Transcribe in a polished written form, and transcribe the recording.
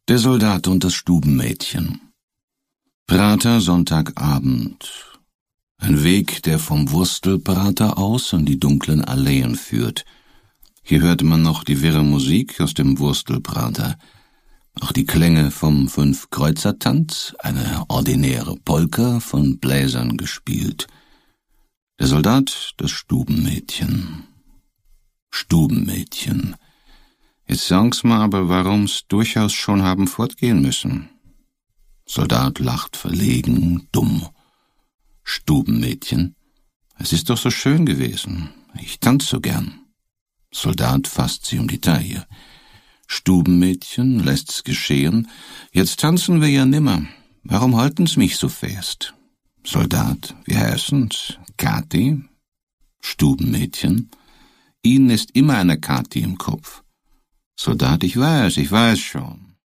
Der Soldat und das Stubenmädchen. Prater, Sonntagabend. Ein Weg, der vom Wurstelprater aus in die dunklen Alleen führt. Hier hörte man noch die wirre Musik aus dem Wurstelprater. Auch die Klänge vom Fünf-Kreuzer-Tanz, eine ordinäre Polka von Bläsern gespielt. Der Soldat, das Stubenmädchen. Stubenmädchen. Jetzt sag's mal aber, warum's durchaus schon haben fortgehen müssen. Soldat lacht verlegen, dumm. Stubenmädchen. Es ist doch so schön gewesen. Ich tanz so gern. Soldat fasst sie um die Taille. Stubenmädchen lässt's geschehen. Jetzt tanzen wir ja nimmer. Warum halten's mich so fest? Soldat, wie heißen's? Kathi? Stubenmädchen. Ihnen ist immer eine Kathi im Kopf. Soldat, ich weiß schon.